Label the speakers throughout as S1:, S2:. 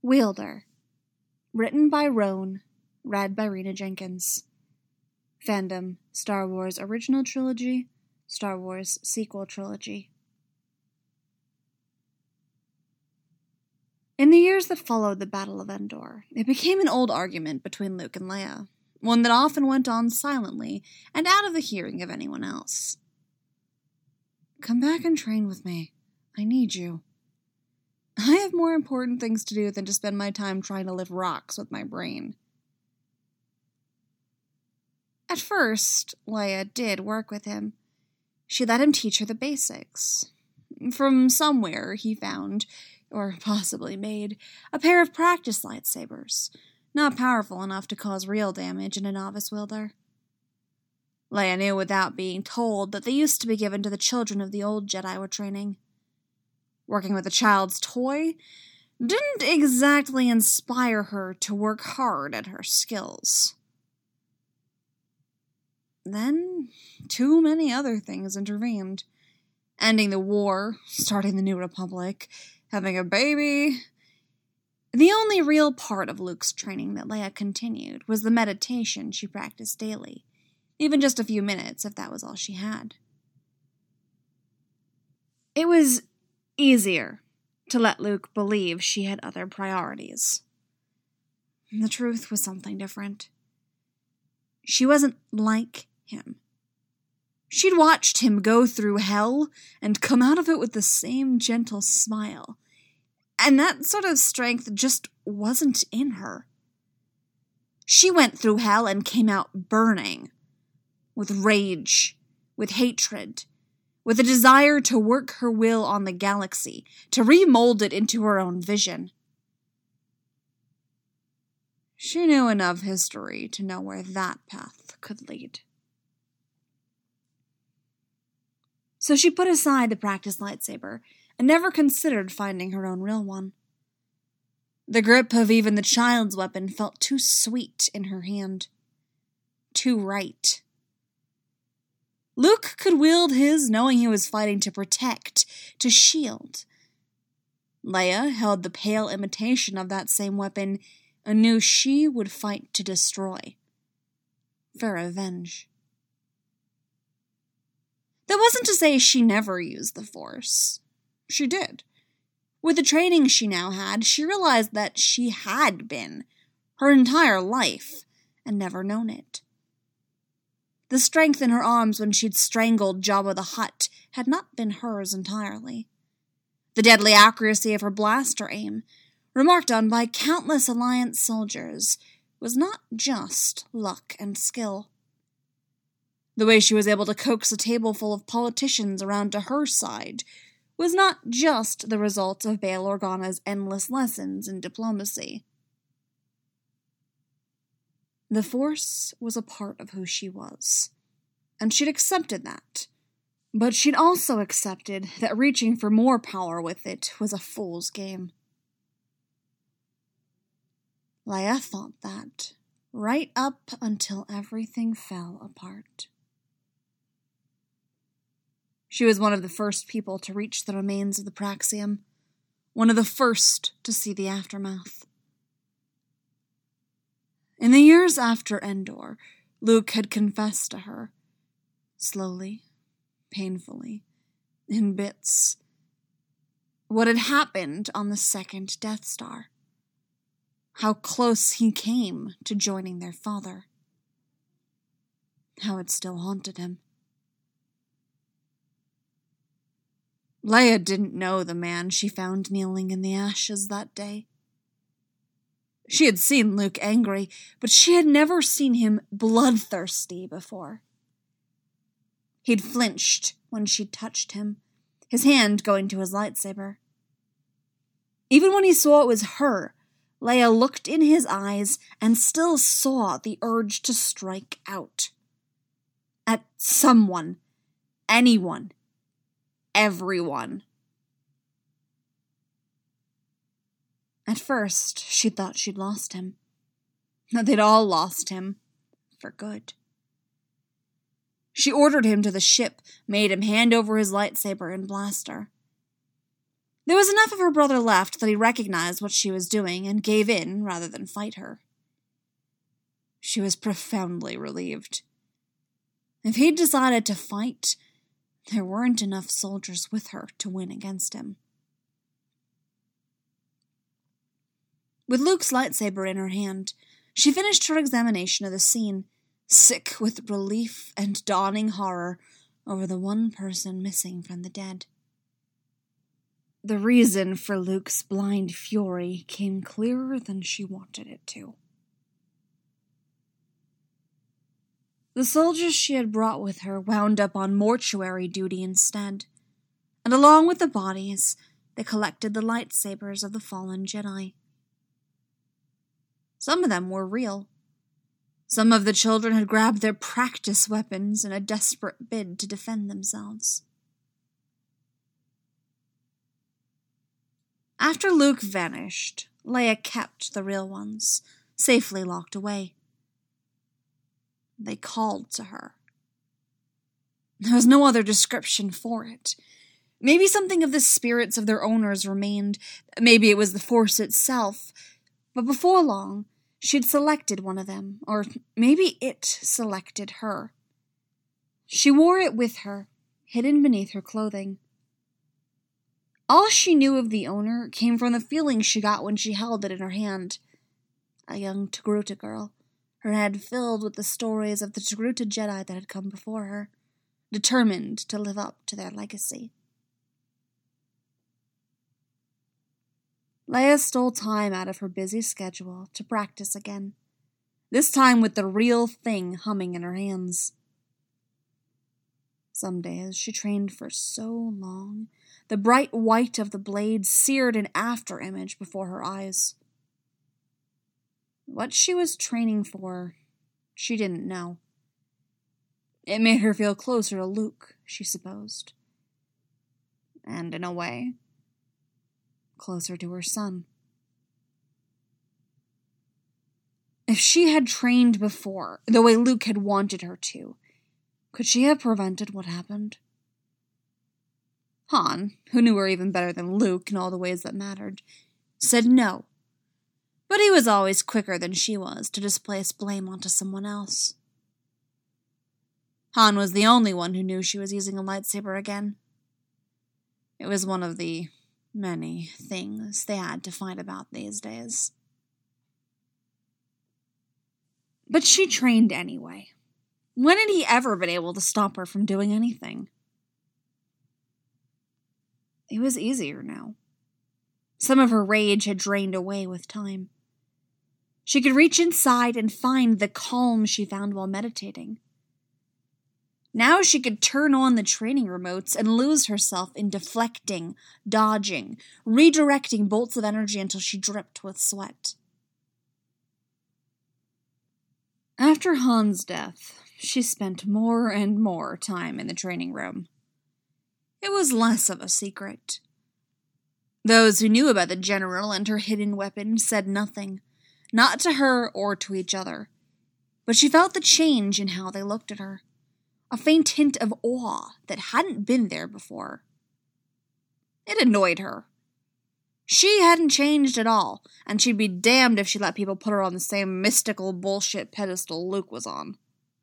S1: Wielder. Written by Roan. Read by Rena Jenkins. Fandom: Star Wars Original Trilogy, Star Wars Sequel Trilogy. In the years that followed the Battle of Endor, it became an old argument between Luke and Leia, one that often went on silently and out of the hearing of anyone else. "Come back and train with me. I need you. I have more important things to do than to spend my time trying to lift rocks with my brain." At first, Leia did work with him. She let him teach her the basics. From somewhere, he found, or possibly made, a pair of practice lightsabers, not powerful enough to cause real damage in a novice wielder. Leia knew without being told that they used to be given to the children of the old Jedi were training. Working with a child's toy didn't exactly inspire her to work hard at her skills. Then, too many other things intervened. Ending the war, starting the New Republic, having a baby. The only real part of Luke's training that Leia continued was the meditation she practiced daily, even just a few minutes if that was all she had. It was easier to let Luke believe she had other priorities. The truth was something different. She wasn't like him. She'd watched him go through hell and come out of it with the same gentle smile, and that sort of strength just wasn't in her. She went through hell and came out burning, with rage, with hatred, with a desire to work her will on the galaxy, to remold it into her own vision. She knew enough history to know where that path could lead. So she put aside the practice lightsaber and never considered finding her own real one. The grip of even the child's weapon felt too sweet in her hand. Too right. Luke could wield his knowing he was fighting to protect, to shield. Leia held the pale imitation of that same weapon and knew she would fight to destroy. For revenge. That wasn't to say she never used the Force. She did. With the training she now had, she realized that she had been, her entire life, and never known it. The strength in her arms when she'd strangled Jabba the Hutt had not been hers entirely. The deadly accuracy of her blaster aim, remarked on by countless Alliance soldiers, was not just luck and skill. The way she was able to coax a table full of politicians around to her side was not just the result of Bail Organa's endless lessons in diplomacy. The Force was a part of who she was, and she'd accepted that. But she'd also accepted that reaching for more power with it was a fool's game. Leia thought that, right up until everything fell apart. She was one of the first people to reach the remains of the Praxium, one of the first to see the aftermath. In the years after Endor, Luke had confessed to her, slowly, painfully, in bits, what had happened on the second Death Star. How close he came to joining their father. How it still haunted him. Leia didn't know the man she found kneeling in the ashes that day. She had seen Luke angry, but she had never seen him bloodthirsty before. He'd flinched when she touched him, his hand going to his lightsaber. Even when he saw it was her, Leia looked in his eyes and still saw the urge to strike out. At someone, anyone, everyone. At first, she thought she'd lost him. That they'd all lost him. For good. She ordered him to the ship, made him hand over his lightsaber and blaster. There was enough of her brother left that he recognized what she was doing and gave in rather than fight her. She was profoundly relieved. If he'd decided to fight, there weren't enough soldiers with her to win against him. With Luke's lightsaber in her hand, she finished her examination of the scene, sick with relief and dawning horror over the one person missing from the dead. The reason for Luke's blind fury came clearer than she wanted it to. The soldiers she had brought with her wound up on mortuary duty instead, and along with the bodies, they collected the lightsabers of the fallen Jedi. Some of them were real. Some of the children had grabbed their practice weapons in a desperate bid to defend themselves. After Luke vanished, Leia kept the real ones, safely locked away. They called to her. There was no other description for it. Maybe something of the spirits of their owners remained. Maybe it was the Force itself. But before long, she'd selected one of them, or maybe it selected her. She wore it with her, hidden beneath her clothing. All she knew of the owner came from the feeling she got when she held it in her hand. A young Togruta girl, her head filled with the stories of the Togruta Jedi that had come before her, determined to live up to their legacy. Leia stole time out of her busy schedule to practice again, this time with the real thing humming in her hands. Some days she trained for so long, the bright white of the blade seared an after-image before her eyes. What she was training for, she didn't know. It made her feel closer to Luke, she supposed. And in a way, closer to her son. If she had trained before, the way Luke had wanted her to, could she have prevented what happened? Han, who knew her even better than Luke in all the ways that mattered, said no. But he was always quicker than she was to displace blame onto someone else. Han was the only one who knew she was using a lightsaber again. It was one of the many things they had to fight about these days. But she trained anyway. When had he ever been able to stop her from doing anything? It was easier now. Some of her rage had drained away with time. She could reach inside and find the calm she found while meditating. Now she could turn on the training remotes and lose herself in deflecting, dodging, redirecting bolts of energy until she dripped with sweat. After Han's death, she spent more and more time in the training room. It was less of a secret. Those who knew about the general and her hidden weapon said nothing, not to her or to each other, but she felt the change in how they looked at her, a faint hint of awe that hadn't been there before. It annoyed her. She hadn't changed at all, and she'd be damned if she let people put her on the same mystical bullshit pedestal Luke was on.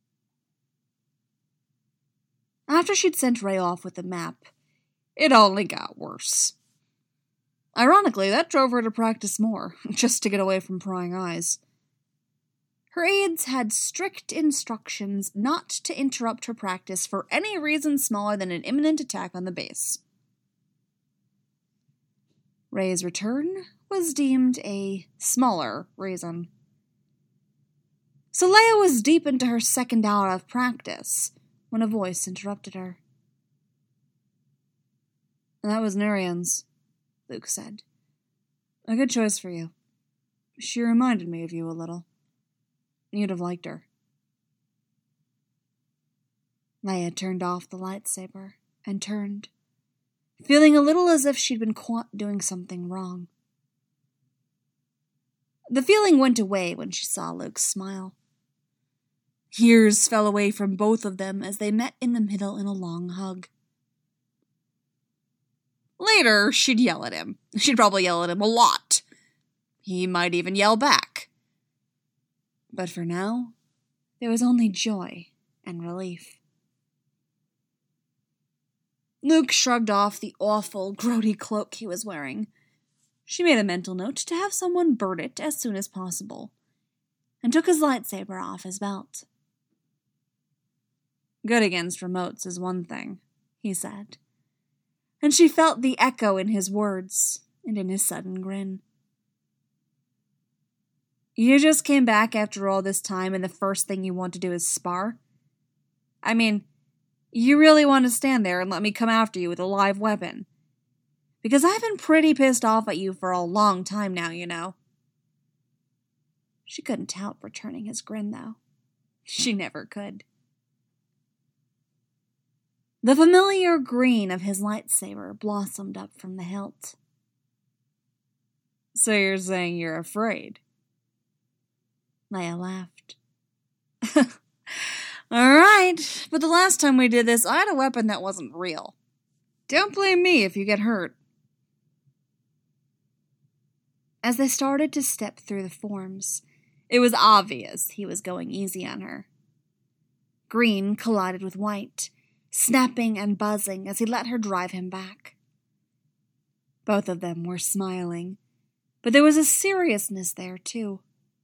S1: After she'd sent Rey off with the map, it only got worse. Ironically, that drove her to practice more, just to get away from prying eyes. Her aides had strict instructions not to interrupt her practice for any reason smaller than an imminent attack on the base. Rey's return was deemed a smaller reason. So Leia was deep into her second hour of practice when a voice interrupted her. "That was Narian's," Luke said. "A good choice for you. She reminded me of you a little. You'd have liked her." Leia turned off the lightsaber and turned, feeling a little as if she'd been caught doing something wrong. The feeling went away when she saw Luke's smile. Years fell away from both of them as they met in the middle in a long hug. Later, she'd yell at him. She'd probably yell at him a lot. He might even yell back. But for now, there was only joy and relief. Luke shrugged off the awful, grody cloak he was wearing. She made a mental note to have someone burn it as soon as possible, and took his lightsaber off his belt. Good against remotes is one thing, he said, and she felt the echo in his words and in his sudden grin. You just came back after all this time and the first thing you want to do is spar? I mean, you really want to stand there and let me come after you with a live weapon? Because I've been pretty pissed off at you for a long time now, you know. She couldn't help returning his grin, though. She never could. The familiar green of his lightsaber blossomed up from the hilt. So you're saying you're afraid? Leia laughed. All right, but the last time we did this, I had a weapon that wasn't real. Don't blame me if you get hurt. As they started to step through the forms, it was obvious he was going easy on her. Green collided with white, snapping and buzzing as he let her drive him back. Both of them were smiling, but there was a seriousness there, too.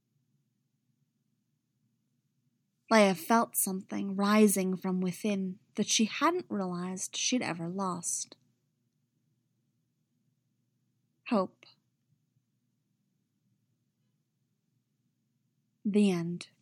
S1: Leia felt something rising from within that she hadn't realized she'd ever lost. Hope. The end.